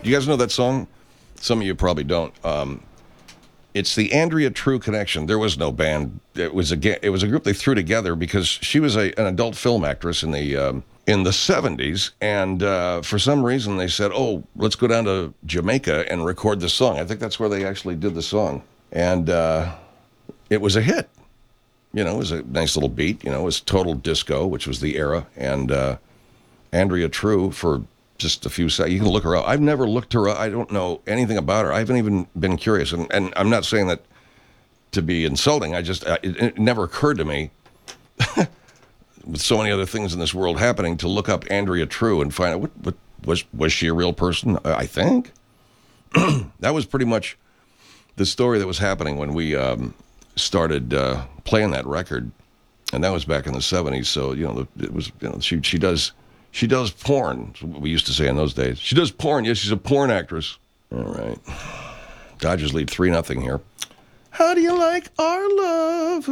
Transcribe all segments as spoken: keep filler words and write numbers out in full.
Do you guys know that song? Some of you probably don't. Um, it's the Andrea True Connection. There was no band. It was a it was a group they threw together because she was a, an adult film actress in the um, in the seventies, and uh, for some reason they said, "Oh, let's go down to Jamaica and record this song." I think that's where they actually did the song, and uh, it was a hit. You know, it was a nice little beat. You know, it was total disco, which was the era, and uh, Andrea True for just a few seconds. You can look her up. I've never looked her up. I don't know anything about her. I haven't even been curious. And, and I'm not saying that to be insulting. I just, it, it never occurred to me, with so many other things in this world happening, to look up Andrea True and find out, what, what was, was she a real person? I think. That was pretty much the story that was happening when we um, started uh, playing that record. And that was back in the seventies. So, you know, it was, you know, she, she does... She does porn, is what we used to say in those days. She does porn. Yes, she's a porn actress. All right. Dodgers lead three nothing here. How do you like our love?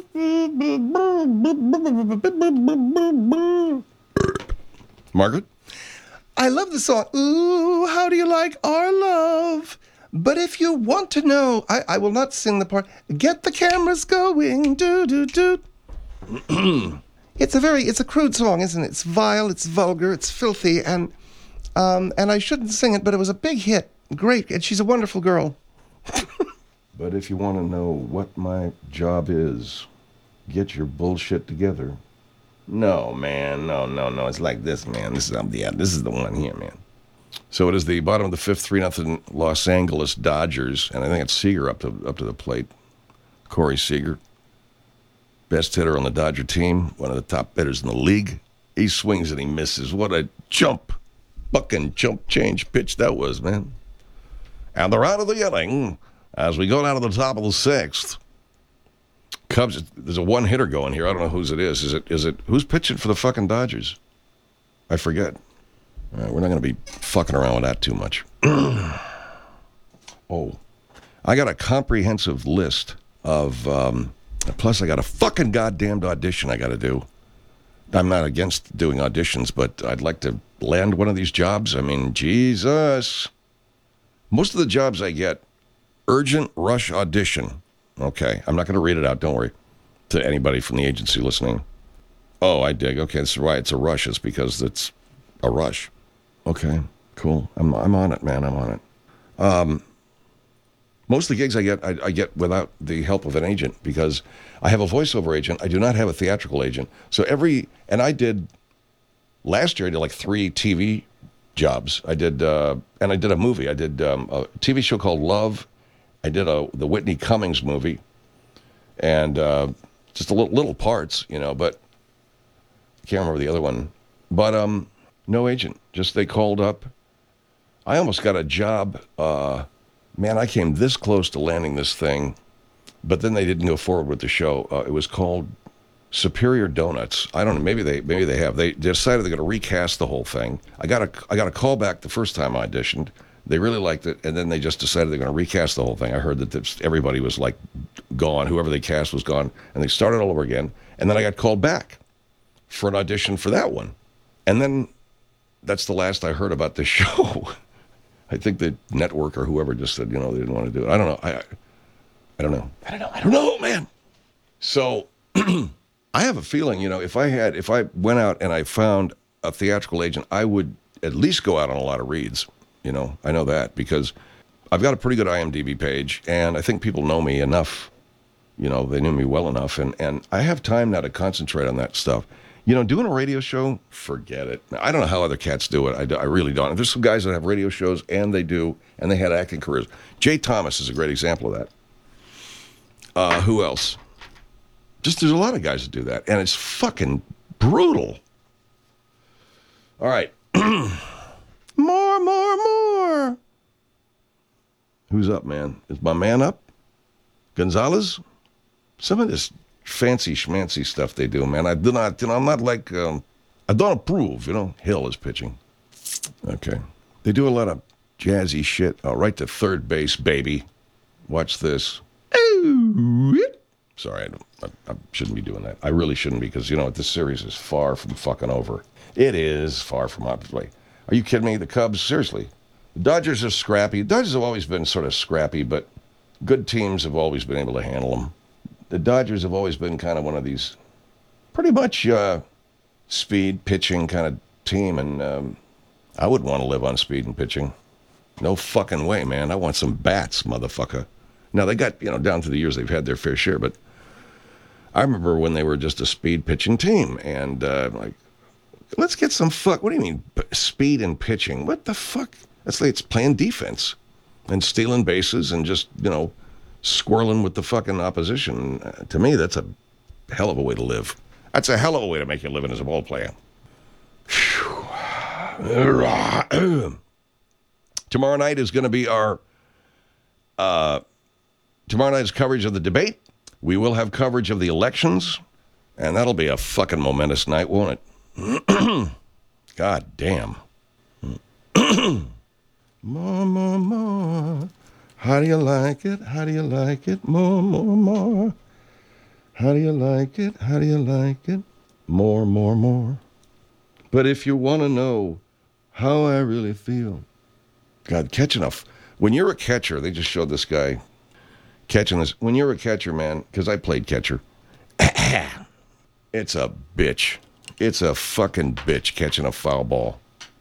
Margaret? I love the song. Ooh, how do you like our love? But if you want to know, I, I will not sing the part. Get the cameras going. Do, do, do. It's a very, it's a crude song, isn't it? It's vile, it's vulgar, it's filthy, and um, and I shouldn't sing it, but it was a big hit. Great, and she's a wonderful girl. But if you want to know what my job is, get your bullshit together. No, man, no, no, no. It's like this, man. This is um, yeah, this is the one here, man. So it is the bottom of the fifth, three nothing Los Angeles Dodgers, and I think it's Seager up to up to the plate. Corey Seager. Best hitter on the Dodger team, one of the top hitters in the league. He swings and he misses. What a jump, bucking jump change pitch that was, man. And they're out of the inning as we go down to the top of the sixth. Cubs, there's a one hitter going here. I don't know whose it is. Is it? Is it? Who's pitching for the fucking Dodgers? I forget. All right, we're not going to be fucking around with that too much. Oh, I got a comprehensive list of. Um, Plus, I got a fucking goddamned audition I got to do. I'm not against doing auditions, but I'd like to land one of these jobs. I mean, Jesus. Most of the jobs I get, urgent rush audition. Okay, I'm not going to read it out, don't worry, to anybody from the agency listening. Oh, I dig. Okay, that's right. It's a rush. It's because it's a rush. Okay, cool. I'm I'm on it, man. I'm on it. Um... Most of the gigs I get, I, I get without the help of an agent because I have a voiceover agent. I do not have a theatrical agent. So every, and I did, last year I did like three T V jobs. I did, uh, and I did a movie. I did um, a T V show called Love. I did a the Whitney Cummings movie. And uh, just a little, little parts, you know, but I can't remember the other one. But um, no agent. Just they called up. I almost got a job, uh, man, I came this close to landing this thing, but then they didn't go forward with the show. Uh, it was called Superior Donuts. I don't know. Maybe they maybe they have. They decided they're going to recast the whole thing. I got a I got a call back the first time I auditioned. They really liked it, and then they just decided they're going to recast the whole thing. I heard that this, everybody was like gone. Whoever they cast was gone, and they started all over again. And then I got called back for an audition for that one, and then that's the last I heard about this show. I think the network or whoever just said, you know, they didn't want to do it. I don't know. I, I, I don't know. I don't know. I don't know, man. So I have a feeling, you know, if I had, if I went out and I found a theatrical agent, I would at least go out on a lot of reads. You know, I know that because I've got a pretty good I M D B page, and I think people know me enough. You know, they knew me well enough, and, and I have time now to concentrate on that stuff. You know, doing a radio show, forget it. I don't know how other cats do it. I, do, I really don't. There's some guys that have radio shows, and they do, and they had acting careers. Jay Thomas is a great example of that. Uh, who else? Just there's a lot of guys that do that, and it's fucking brutal. All right. More, more, more. Who's up, man? Is my man up? Gonzalez? Some of this fancy schmancy stuff they do, man. I do not, you know, I'm not like, um, I don't approve, you know. Hill is pitching. Okay. They do a lot of jazzy shit. Oh, right to third base, baby. Watch this. Sorry, I, don't, I, I shouldn't be doing that. I really shouldn't because, you know what, this series is far from fucking over. It is far from obviously. Are you kidding me? The Cubs, seriously. The Dodgers are scrappy. The Dodgers have always been sort of scrappy, but good teams have always been able to handle them. The Dodgers have always been kind of one of these pretty much uh, speed pitching kind of team, and um, I would want to live on speed and pitching. No fucking way, man. I want some bats, motherfucker. Now, they got, you know, down through the years, they've had their fair share, but I remember when they were just a speed pitching team, and uh, like, let's get some fuck. What do you mean, speed and pitching? What the fuck? That's like it's playing defense and stealing bases and just, you know, squirreling with the fucking opposition. Uh, to me, that's a hell of a way to live. That's a hell of a way to make your living as a ball player. Tomorrow night is going to be our, uh, tomorrow night's coverage of the debate. We will have coverage of the elections, and that'll be a fucking momentous night, won't it? God damn. More, more, more. How do you like it? How do you like it? More, more, more. How do you like it? How do you like it? More, more, more. But if you want to know how I really feel, God, catching a... When you're a catcher, they just showed this guy catching this. When you're a catcher, man, because I played catcher, it's a bitch. It's a fucking bitch catching a foul ball.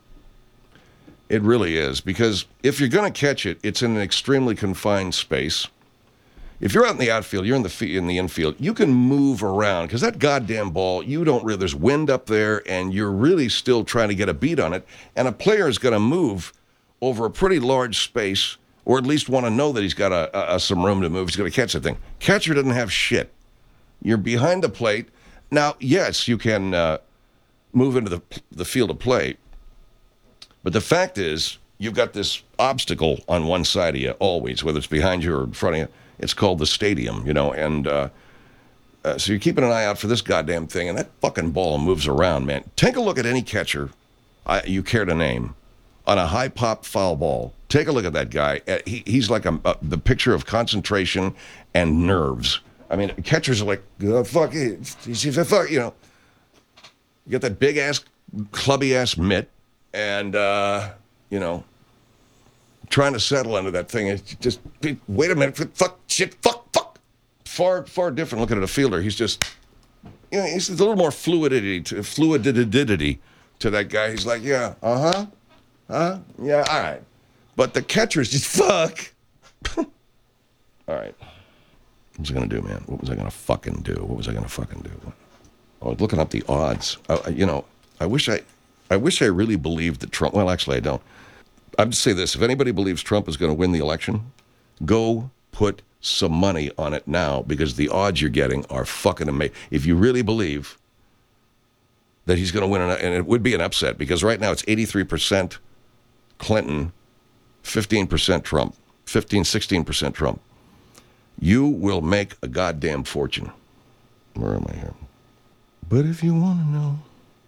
It really is, because if you're going to catch it, it's in an extremely confined space. If you're out in the outfield, you're in the in the infield, you can move around, because that goddamn ball, you don't really, there's wind up there, and you're really still trying to get a beat on it, and a player is going to move over a pretty large space, or at least want to know that he's got a, a, some room to move. He's going to catch the thing. Catcher doesn't have shit. You're behind the plate. Now, yes, you can uh, move into the the field of play, but the fact is, you've got this obstacle on one side of you always, whether it's behind you or in front of you. It's called the stadium, you know, and uh, uh, so you're keeping an eye out for this goddamn thing, and that fucking ball moves around, man. Take a look at any catcher I, you care to name on a high-pop foul ball. Take a look at that guy. Uh, he, he's like a, a, the picture of concentration and nerves. I mean, catchers are like, oh, fuck it, fuck, you know. You got that big-ass, clubby-ass mitt, and, uh, you know, trying to settle into that thing. It's just, wait a minute, fuck, shit, fuck, fuck. Far, far different looking at a fielder. He's just, you know, he's a little more fluidity to, fluidity to that guy. He's like, yeah, uh-huh, huh, yeah, all right. But the catcher's just, fuck. All right. What was I going to do, man? What was I going to fucking do? What was I going to fucking do? I was looking up the odds. I, you know, I wish I, I wish I really believed that Trump, well, actually I don't. I'd say this, if anybody believes Trump is going to win the election, go put some money on it now, because the odds you're getting are fucking amazing. If you really believe that he's going to win, and it would be an upset, because right now it's eighty-three percent Clinton, fifteen percent Trump, fifteen, sixteen percent Trump. You will make a goddamn fortune. Where am I here? But if you want to know...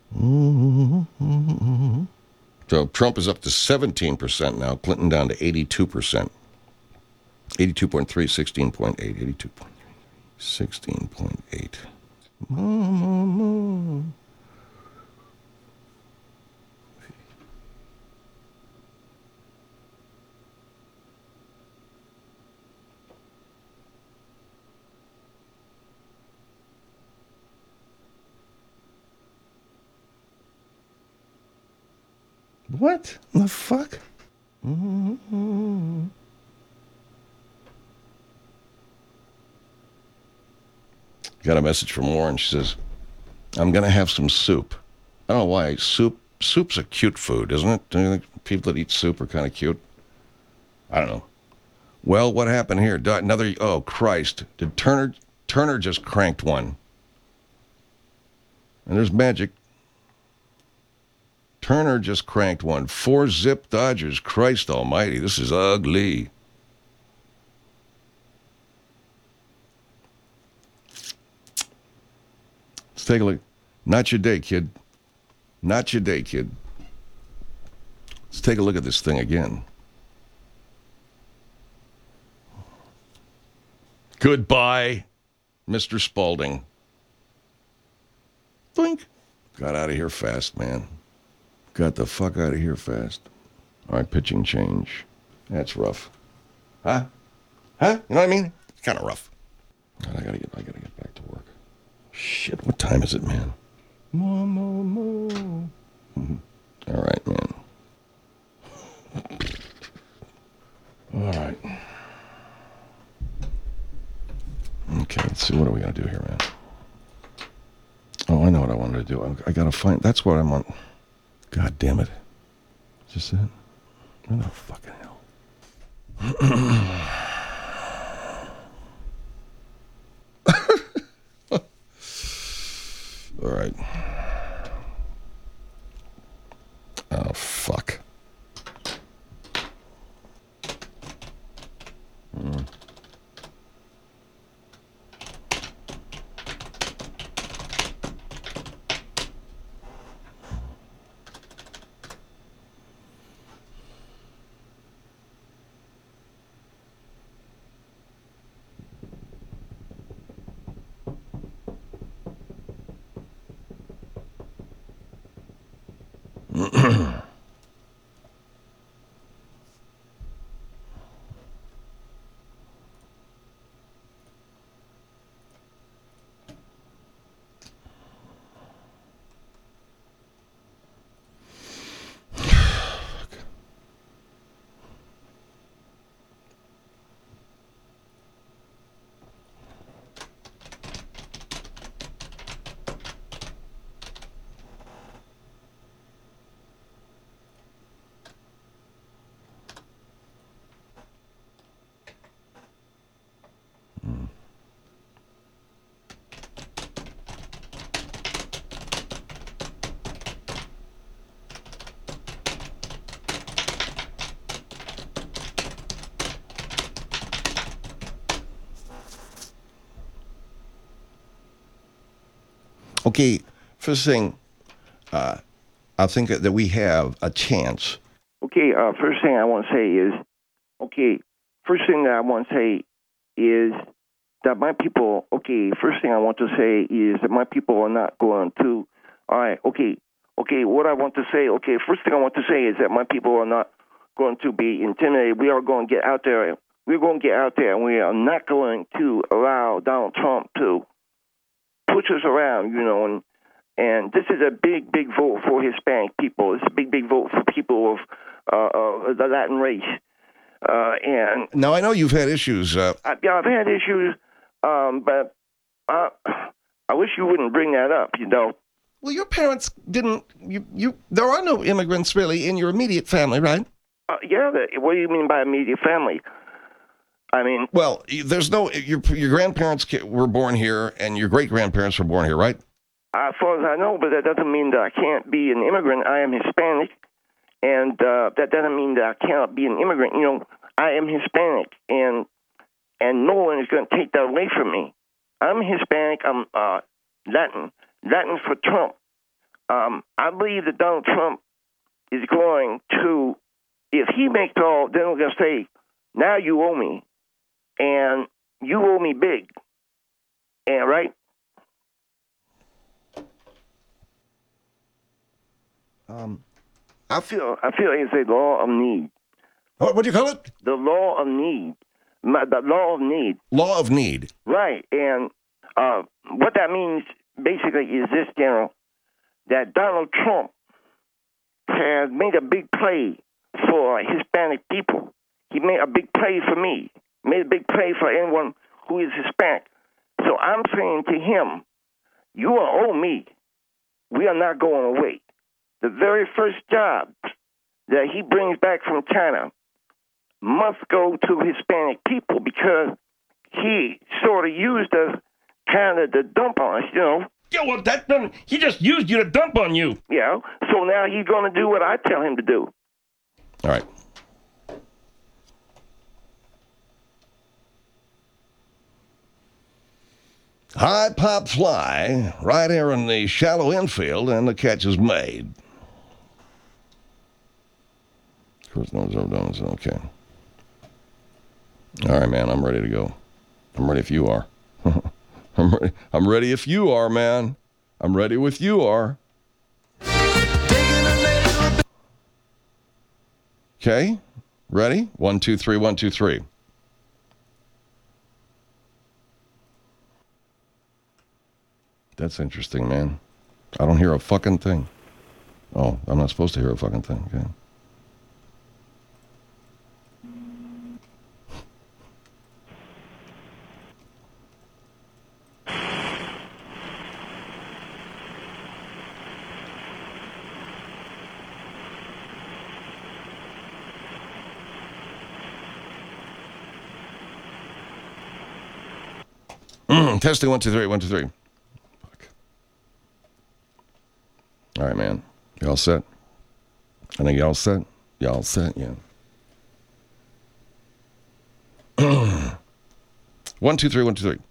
Mm-hmm. So Trump is up to seventeen percent now, Clinton down to eighty-two percent. eighty-two point three, sixteen point eight, eighty-two point three, sixteen point eight. More, more, more. What the fuck? Mm-hmm. Got a message from Lauren. She says, I'm going to have some soup. I don't know why. Soup, soup's a cute food, isn't it? Don't you think people that eat soup are kind of cute? I don't know. Well, what happened here? Another, oh, Christ. Did Turner, Turner just cranked one. And there's magic. Turner just cranked one. Four zip Dodgers. Christ almighty. This is ugly. Let's take a look. Not your day, kid. Not your day, kid. Let's take a look at this thing again. Goodbye, Mister Spaulding. Blink. Got out of here fast, man. Got the fuck out of here fast. All right, pitching change. That's rough. Huh? Huh? You know what I mean? It's kind of rough. All right, I gotta get. I gotta get back to work. Shit, what time is it, man? More, more, more. Mm-hmm. All right, man. All right. Okay, let's see. What are we gonna do here, man? Oh, I know what I wanted to do. I, I gotta find. That's what I want. God damn it! Is this it? Where the fucking hell? All right. Oh, fuck. Mm. Okay, first thing, uh, I think that we have a chance. Okay, uh, first thing I want to say is, okay, first thing that I want to say is that my people, okay, first thing I want to say is that my people are not going to, all right, okay, okay, what I want to say, okay, first thing I want to say is that my people are not going to be intimidated. We are going to get out there, we're going to get out there, and we are not going to allow Donald Trump to push us around, you know, and and this is a big, big vote for Hispanic people. It's a big, big vote for people of uh, uh, the Latin race. Uh, and now, I know you've had issues. Uh... I, yeah, I've had issues, um, but uh, I wish you wouldn't bring that up, you know. Well, your parents didn't, you, you. There are no immigrants really in your immediate family, right? Uh, yeah, the, what do you mean by immediate family? I mean... Well, there's no, your, your grandparents were born here, and your great-grandparents were born here, right? As far as I know, but that doesn't mean that I can't be an immigrant. I am Hispanic, and uh, that doesn't mean that I cannot be an immigrant. You know, I am Hispanic, and and no one is going to take that away from me. I'm Hispanic. I'm uh, Latin. Latin for Trump. Um, I believe that Donald Trump is going to, if he makes it all, then we're going to say, now you owe me, and you owe me big, and right? Um, I feel I feel it's a law of need. What, what do you call it? The law of need. My, the law of need. Law of need. Right. And uh, what that means basically is this, General, that Donald Trump has made a big play for Hispanic people. He made a big play for me. Made a big play for anyone who is Hispanic. So I'm saying to him, you are owe me. We are not going away. The very first job that he brings back from China must go to Hispanic people because he sort of used us kind of to dump on us, you know. Yeah, well, that doesn't, he just used you to dump on you. Yeah, so now he's going to do what I tell him to do. All right. High pop fly right here in the shallow infield, and the catch is made. Of course, no zones. Okay. All right, man. I'm ready to go. I'm ready if you are. I'm ready. I'm ready if you are, man. I'm ready with you are. Okay, ready? One, two, three, one, two, three. That's interesting, man. I don't hear a fucking thing. Oh, I'm not supposed to hear a fucking thing. Okay. Mm, testing one, two, three, one, two, three. Fuck. All right, man. Y'all set? I think y'all set? Y'all set, yeah. One, two, three, one, two, three.